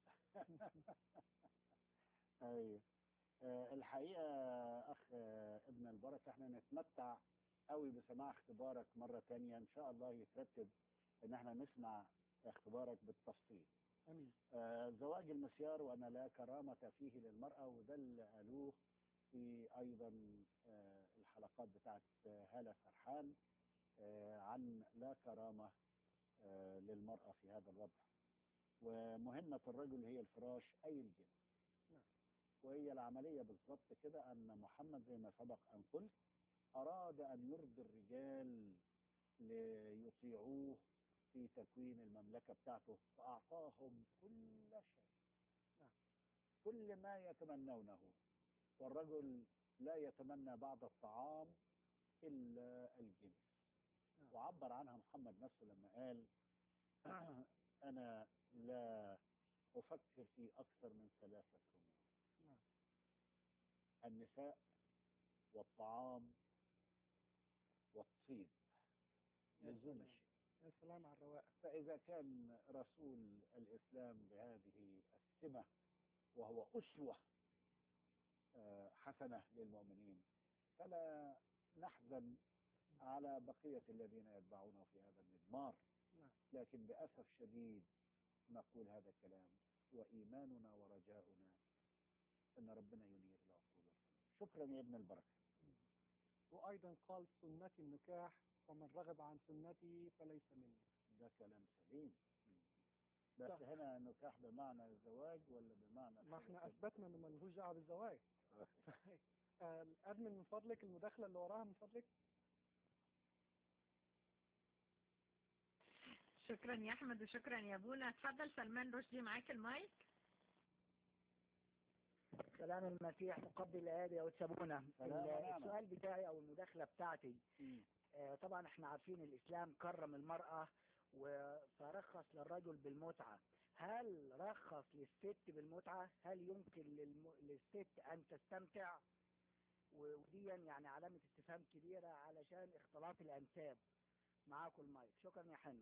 ايوه. الحقيقة أخ ابن البركة احنا نتمتع قوي بسماع اختبارك مرة تانية. إن شاء الله يترتب إن احنا نسمع اختبارك بالتفصيل. امين. زواج المسيار وأن لا كرامة فيه للمرأة، وده اللي قالوه في أيضا الحلقات بتاعت هالة سرحان عن لا كرامة للمرأة في هذا الوضع، ومهمة الرجل هي الفراش أي الجنس. وهي العملية بالضبط كده، أن محمد زي ما سبق أن قلت أراد أن يرضي الرجال ليطيعوه في تكوين المملكة بتاعته، فأعطاهم كل شيء، كل ما يتمنونه. والرجل لا يتمنى بعد الطعام إلا الجنس. وعبر عنها محمد نفسه لما قال أنا لا أفكر في أكثر من 3 أمور: النساء والطعام والطيب لزوم الشيء. يا سلام على الرواق. فإذا كان رسول الإسلام بهذه السمة وهو أسوة حسنة للمؤمنين، فلا نحزن على بقية الذين يتبعونه في هذا المضمار. لكن بأسف شديد نقول هذا الكلام، وإيماننا ورجاؤنا أن ربنا ينير العقول. شكرا يا ابن البركة. وأيضا قال سنتي النكاح، ومن رغب عن سنتي فليس مني. ده كلام سليم. بس هنا نكاح بمعنى الزواج ولا بمعنى ما احنا أثبتنا إنه ملهوش دعوة بالزواج. أدمن من فضلك المداخلة اللي وراها من فضلك. شكرا يا أحمد وشكرا يا أبونا. اتفضل سلمان رشدي معاك المايك. سلام المسيح مقبل آدي أو تسابونا. السؤال بتاعي أو المداخلة بتاعتي، طبعا احنا عارفين الإسلام كرم المرأة فرخص للرجل بالمتعة. هل رخص للست بالمتعة؟ هل يمكن للست أن تستمتع؟ ودي يعني علامة استفهام كبيرة علشان اختلاط الأنساب. معاكم المايك. شكرا يا حنا.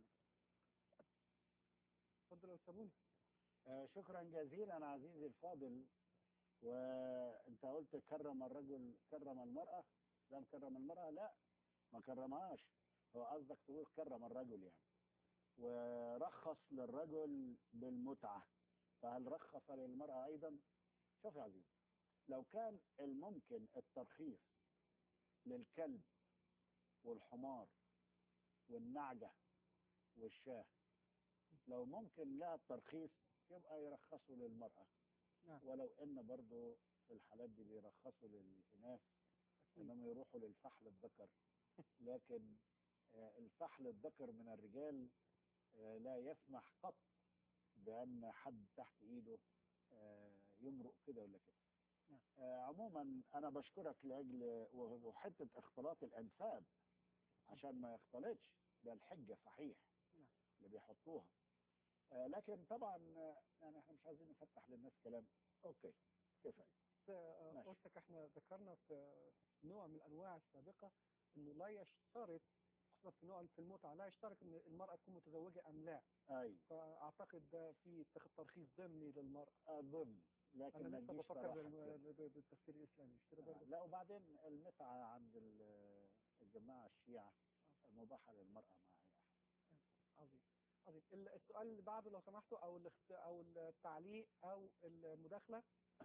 اتفضل يا سابونا. شكرا جزيلا عزيزي الفاضل. وانت قلت كرم الرجل كرم المرأة. لا كرم المرأة، لا ما كرمهاش. هو قصدك تقول كرم الرجل يعني، ورخص للرجل بالمتعة. فهل رخص للمرأة أيضا؟ شوف يا عزيزي، لو كان الممكن الترخيص للكلب والحمار والنعجة والشاه، لو ممكن لها الترخيص يبقى يرخصوا للمرأة. ولو ان برضو في الحالات دي بيرخصوا للإناث انهم يروحوا للفحل الذكر، لكن الفحل الذكر من الرجال لا يسمح قط بأن حد تحت ايده يمرق كده ولا كده. عموما انا بشكرك لاجل وحته اختلاط الانساب عشان ما يختلطش، ده الحجه صحيح اللي بيحطوها. لكن طبعا يعني احنا مش عايزين نفتح للناس كلام. اوكي كفايه. قلتك احنا ذكرنا في نوع من الانواع السابقه انه لا يشترط، خصوصا في نوع في المتعه، لا يشترط ان المراه تكون متزوجه ام لا. ايوه. فاعتقد ده في ترخيص ضمني للمراه. ضمن، لكن انا ما لسه تجيش بفكر صراحة بالتفسير الاسلامي. مش كده برضه؟ لا، وبعدين المتعه عند الجماعه الشيعة مباحه للمراه مع اي احد. عظيم عظيم. السؤال اللي بعده لو سمحتوا، او التعليق او المداخله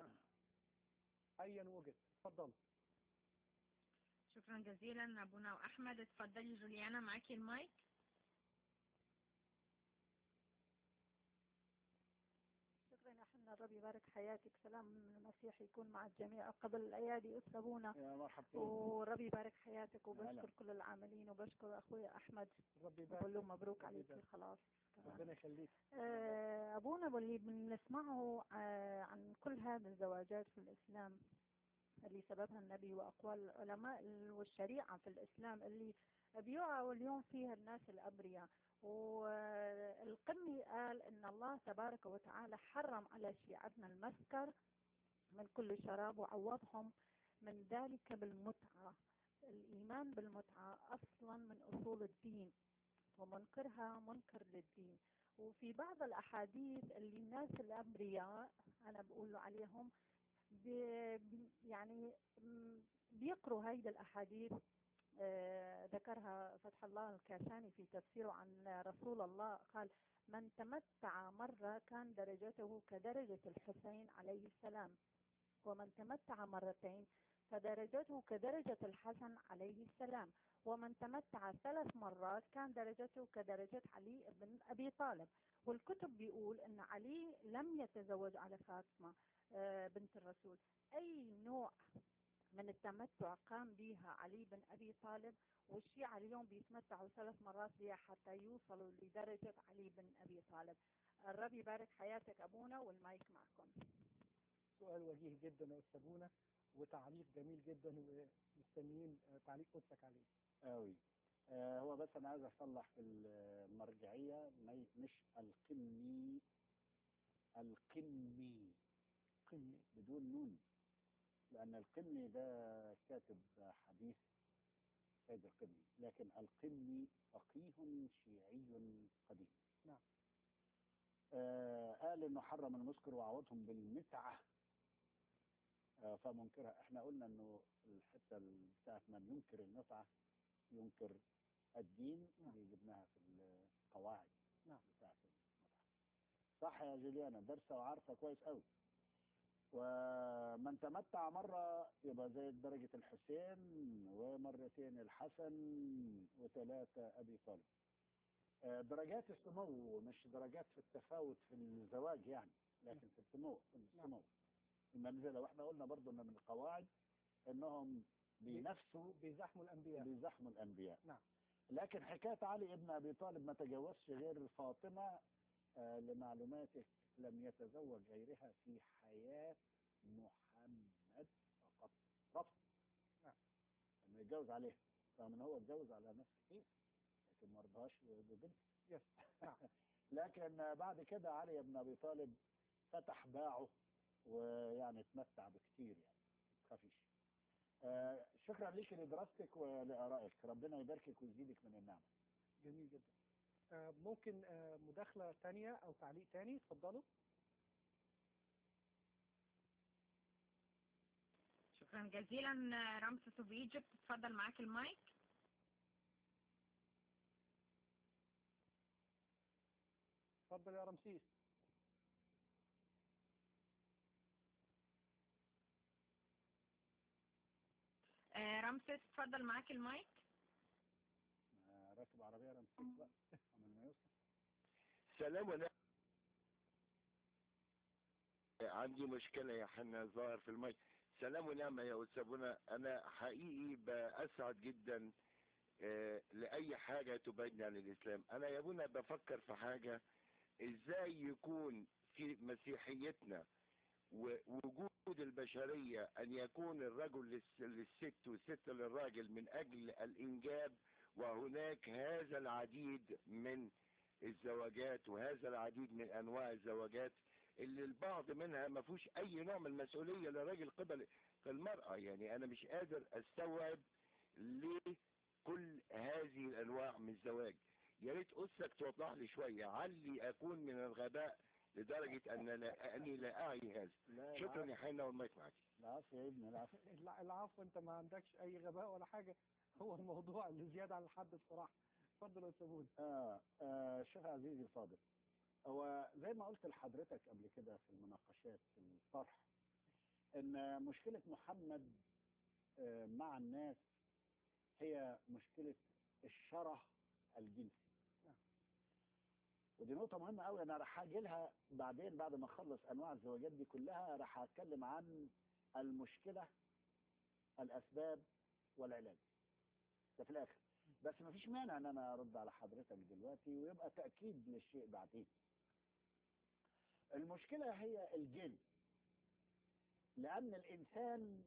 ايا وجد. اتفضل. شكرا جزيلا أبونا وأحمد. اتفضلي جوليانا معاكي المايك. شكرا يا حنا. ربي يبارك حياتك. سلام المسيح يكون مع الجميع. قبل الأيادي أسلبونا يا مرحبا. وربي يبارك حياتك، وبشكر هلا. كل العاملين، وبشكر أخوي أحمد، ربي بقول له يبارك. مبروك عليك الخلاص. ربنا يخليك. أبونا واللي بنسمعه عن كل هذه الزواجات في الإسلام اللي سببها النبي وأقوال العلماء والشريعة في الإسلام اللي بيوعوا اليوم فيها الناس الأبرياء. والقمي قال إن الله تبارك وتعالى حرم على شيعتنا المسكر من كل شراب، وعوضهم من ذلك بالمتعة. الإيمان بالمتعة أصلا من أصول الدين، ومنكرها منكر للدين. وفي بعض الأحاديث اللي الناس الأبرياء أنا بقول عليهم يعني بيقروا هيدا الأحاديث. ذكرها فتح الله الكاشاني في تفسيره عن رسول الله، قال: من تمتع مرة كان درجته كدرجة الحسين عليه السلام، ومن تمتع مرتين فدرجته كدرجة الحسن عليه السلام، ومن تمتع 3 مرات كان درجته كدرجة علي بن أبي طالب. والكتب بيقول أن علي لم يتزوج على فاطمة بنت الرسول. أي نوع من التمتع قام بها علي بن أبي طالب، والشيعة اليوم بيتمتعوا 3 مرات بها حتى يوصلوا لدرجة علي بن أبي طالب. الرب يبارك حياتك أبونا، والمايك معكم. سؤال وجيه جدا يا أستاذ بونا، وتعليق جميل جدا، ومستنيين تعليق قدسك عليه. قوي. هو بس انا عايز اصلح في المرجعيه، مش القمي، القمي بدون نون، لان القمي ده كاتب حديث سيد القمي، لكن القمي فقيه شيعي قديم. نعم. قال انه حرم المسكر وعوضهم بالمتعه، فمنكرها. احنا قلنا انه الحته بتاعت من ينكر المتعه ينكر الدين. نعم. اللي جبناها في القواعد. نعم. بتاعت المتعه. صح يا جوليانا، دارسه وعارفه كويس قوي. ومن تمتع مرة يبقى زي درجة الحسين، ومرتين الحسن، و3 أبي طالب. درجات السمو، مش درجات في التفاوت في الزواج يعني، لكن في السمو. المنزلة. واحنا قلنا برضو ان من القواعد انهم بيزحموا الأنبياء. نعم. لكن حكاية علي ابن أبي طالب ما تجوزش غير فاطمة، لمعلوماتك لم يتزوج غيرها في حياة محمد فقط. رفض. نعم. لما يتجوز عليها، رغم ان هو اتجوز على ناس كتير لكن ما رضاش ببنت. يس. نعم. لكن بعد كده علي بن ابي طالب فتح باعه، ويعني اتمتع بكتير يعني. خفيش. شكرا ليك لدراستك ولآرائك. ربنا يباركك ويزيدك من النعمة. جميل جدا. ممكن مداخلة تانية أو تعليق تاني؟ اتفضلوا. شكرا جزيلا. رمسيس اوف ايجيبت، اتفضل معاك المايك. اتفضل يا رمسيس. رمسيس اتفضل معاك المايك. راكب عربية رمسيس بقى. عمل ما يوصل. سلام ونعم. عندي مشكلة يا حنا ظاهر في المايك. سلام ونعمة يا أستاذ بونا. أنا حقيقي بأسعد جدا لأي حاجة تبعدني عن الإسلام. أنا يا بونا بفكر في حاجة، إزاي يكون في مسيحيتنا ووجود البشرية أن يكون الرجل للست والست للراجل من أجل الإنجاب، وهناك هذا العديد من الزواجات وهذا العديد من أنواع الزواجات اللي البعض منها ما فيهوش أي نوع من المسؤولية للراجل قبل المرأة. يعني أنا مش قادر أستوعب ليه كل هذه الأنواع من الزواج. يا ريت أسك توضح لي شوية، علي أكون من الغباء لدرجة أني لا أعي هذا. شكرا يا حنا، والمايك معك. العفو يا ابني، العفو. العفو، انت ما عندكش اي غباء ولا حاجة. هو الموضوع اللي زيادة عن الحد بصراحة. اتفضل يا استاذ. الشيخ عزيزي الفاضل، هو زي ما قلت لحضرتك قبل كده في المناقشات في الطرح، ان مشكلة محمد مع الناس هي مشكلة الشره الجنسي. ودي ودي نقطة مهمة قوي، أنا راح أجي لها بعدين بعد ما أخلص أنواع الزواجات دي كلها. راح أتكلم عن المشكلة، الأسباب، والعلاج، ده في الآخر. بس مفيش مانع إن أنا أرد على حضرتك دلوقتي ويبقى تأكيد للشيء بعدين. المشكلة هي الجن، لأن الإنسان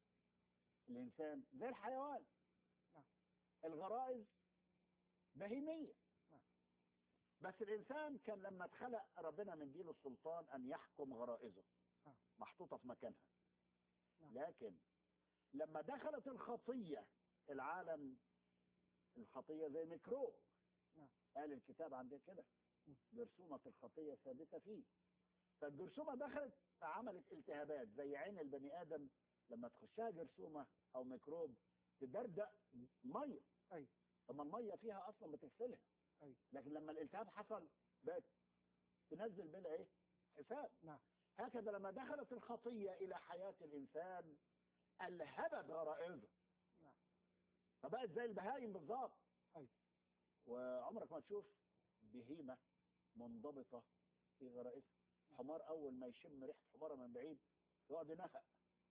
زي الحيوان، الغرائز بهيمية، بس الإنسان كان لما اتخلق ربنا مديله السلطان أن يحكم غرائزه محطوطة في مكانها. لكن لما دخلت الخطية العالم، الخطية زي ميكروب، قال الكتاب عندنا كده، جرثومة الخطية ثابتة فيه. فالجرثومة دخلت عملت التهابات زي عين البني آدم، لما تخشها جرثومة أو ميكروب تدردق مية. طب ما المية فيها أصلا بتغسلها، لكن لما الالتهاب حصل بقت تنزل بلا إيه؟ حساب. هكذا لما دخلت الخطية إلى حياة الإنسان ألهبت غرائزه، فبقت زي البهايم بالظبط. وعمرك ما تشوف بهيمة منضبطة في غرائزها. حمار أول ما يشم ريحة حمارة من بعيد يقعد ينهق،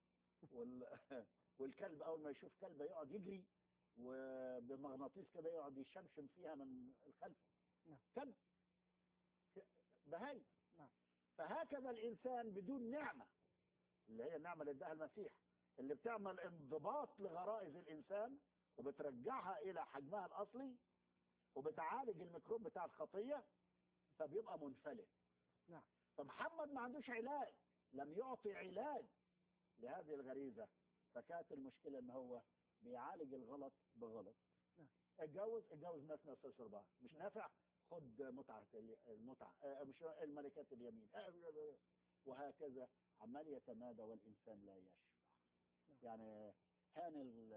والكلب أول ما يشوف كلبة يقعد يجري، وبمغناطيس كده يقعد يشمشم فيها من الخلف. كلب بهايم. فهكذا الإنسان بدون نعمة، اللي هي النعمة اللي اداها المسيح، اللي بتعمل انضباط لغرائز الإنسان وبترجعها إلى حجمها الأصلي وبتعالج الميكروب بتاع الخطية، فبيبقى منفلت. فمحمد ما عندوش علاج، لم يعطي علاج لهذه الغريزة، فكانت المشكلة ان هو بيعالج الغلط بغلط. اتجوز ناس ناس أربعة، مش نافع، خد المتعة مش الملكات اليمين، وهكذا عمال يتمادى والإنسان لا يشبع. يعني هان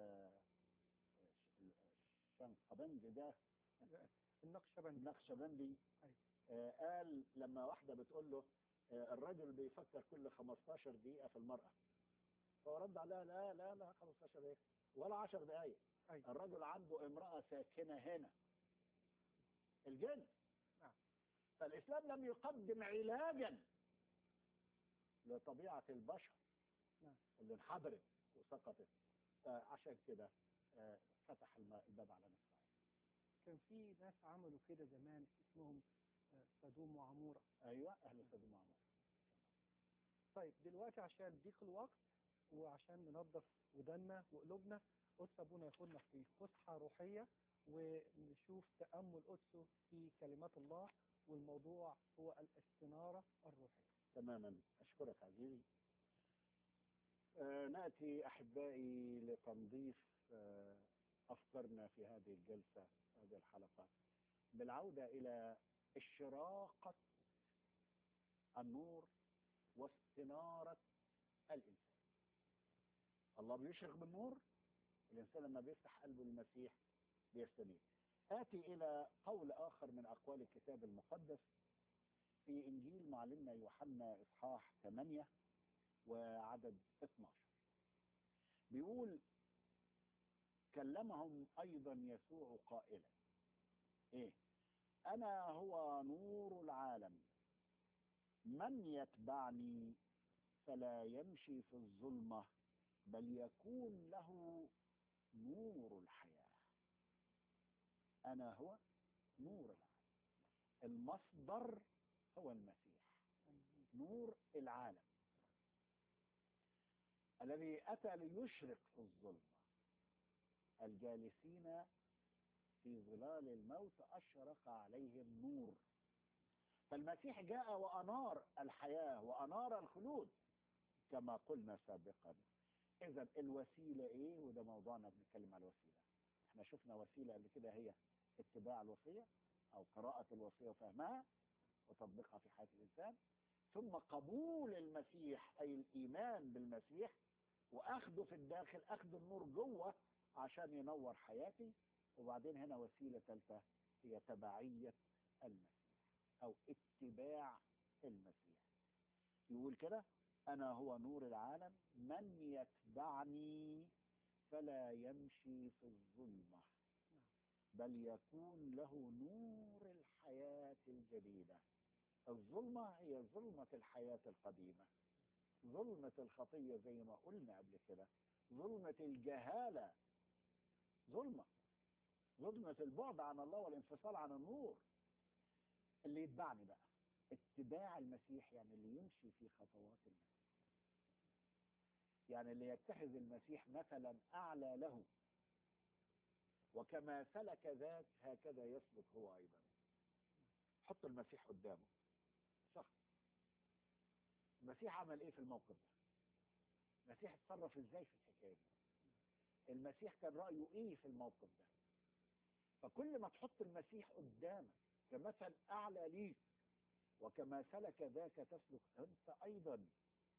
الشنقبندي ده، النقشبندي قال لما واحدة بتقول له الرجل بيفكر كل 15 دقيقة في المرأة، فهو رد عليها لا 15 دقيقة ولا 10 دقايق. الرجل عنده امرأة ساكنة هنا، الجن. فالإسلام لم يقدم علاجا لطبيعة البشر اللي انحدرت وسقطت، عشان كده فتح الباب على نفسه. كان في ناس عملوا كده زمان اسمهم سدوم وعمورة. ايوه، اهل سدوم وعمورة. طيب دلوقتي عشان ضيق الوقت وعشان ننظف ودنا وقلوبنا، قدس ابونا ياخدنا في فسحة روحية ونشوف تأمل قدسه في كلمات الله، والموضوع هو الاستنارة الروحية. تماما، اشكرك عزيزي. نأتي أحبائي لتنظيف أفكارنا في هذه الجلسة، هذه الحلقة، بالعودة إلى إشراقة النور واستنارة الإنسان. الله بيشرق بالنور، الإنسان لما بيفتح قلبه للمسيح بيستنير. آتي إلى قول آخر من أقوال الكتاب المقدس في إنجيل معلمنا يوحنا إصحاح 8 وعدد 12. بيقول: كلمهم أيضا يسوع قائلا: إيه؟ أنا هو نور العالم، من يتبعني فلا يمشي في الظلمة بل يكون له نور الحياة. أنا هو نور العالم، المصدر هو المسيح، نور العالم الذي أتى ليشرق في الظلمة، الجالسين في ظلال الموت أشرق عليهم نور. فالمسيح جاء وأنار الحياة وأنار الخلود كما قلنا سابقا. إذا الوسيلة إيه؟ وده موضوعنا، بنتكلم على الوسيلة. احنا شفنا وسيلة قبل كده هي اتباع الوصية أو قراءة الوصية وفهمها وتطبيقها في حياة الإنسان، ثم قبول المسيح أي الإيمان بالمسيح وأخده في الداخل، أخذ النور جوه عشان ينور حياتي. وبعدين هنا وسيلة ثالثة هي تبعية المسيح أو اتباع المسيح. يقول كده: أنا هو نور العالم، من يتبعني فلا يمشي في الظلمة بل يكون له نور الحياة. الحياة الجديدة. الظلمة هي ظلمة الحياة القديمة، ظلمة الخطية زي ما قلنا قبل كده، ظلمة الجهالة، ظلمة البعد عن الله والانفصال عن النور. اللي يتبعني بقى اتباع المسيح، يعني اللي يمشي في خطوات المسيح، يعني اللي يتخذ المسيح مثلا أعلى له، وكما سلك ذاك هكذا يسلك هو أيضا. حط المسيح قدامه. صح، المسيح عمل ايه في الموقف ده؟ المسيح اتصرف ازاي في الحكاية دي؟ المسيح كان رأيه ايه في الموقف ده؟ فكل ما تحط المسيح قدامك كمثل أعلى ليك، وكما سلك ذاك تسلك أنت أيضا،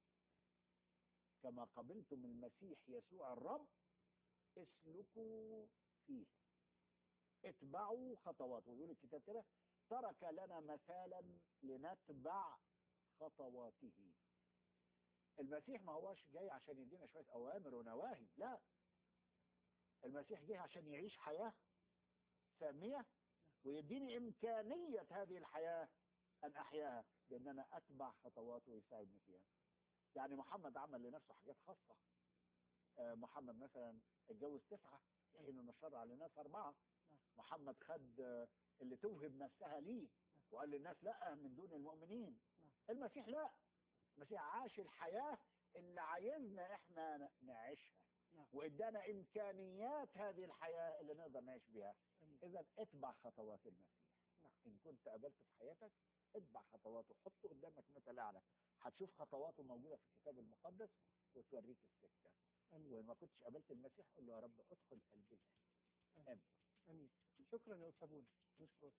كما قبلتم المسيح يسوع الرب اسلكوا فيه، اتبعوا خطواته. يقول الكتاب كده ترك لنا مثالا لنتبع خطواته. المسيح ما هوش جاي عشان يدينا شوية أوامر ونواهي، لا، المسيح جاي عشان يعيش حياة سامية ويديني إمكانية هذه الحياة أن أحياها بأن أنا أتبع خطواته ويساعدني فيها. يعني محمد عمل لنفسه حاجات خاصة. محمد مثلا اتجوز 9 حين نشرع للناس 4. محمد خد اللي توهب نفسها ليه وقال للناس لا من دون المؤمنين. المسيح لا، المسيح عاش الحياة اللي عايزنا احنا نعيشها، وادانا امكانيات هذه الحياة اللي نقدر نعيش بها. اذا اتبع خطوات المسيح. ان كنت قابلت في حياتك اتبع خطواته، حطه قدامك مثل اعلى، هتشوف خطواته موجودة في الكتاب المقدس وتوريك السكة. وما كنتش قابلت المسيح قل له يا رب ادخل قلبي. امين. شكرا يا استاذ بونا، نشكرك.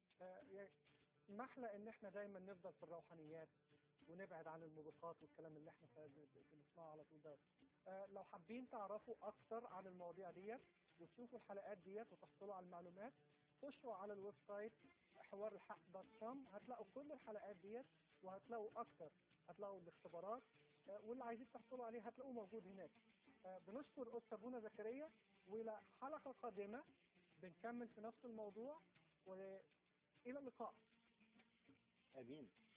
محلى ان احنا دايما نفضل في الروحانيات ونبعد عن الموبقات والكلام اللي احنا بنسمعه على طول ده. لو حابين تعرفوا اكتر عن المواضيع ديت وتشوفوا الحلقات ديت وتحصلوا على المعلومات، خشوا على الويب سايت حوارالحق.com، هتلاقوا كل الحلقات ديت وهتلاقوا اكتر، هتلاقوا الاختبارات واللي عايزين تحصلوا عليه هتلاقوه موجود هناك. بنشكر استاذ بونا زكريا، والى حلقة قادمة بنكمل في نفس الموضوع، والى اللقاء. امين.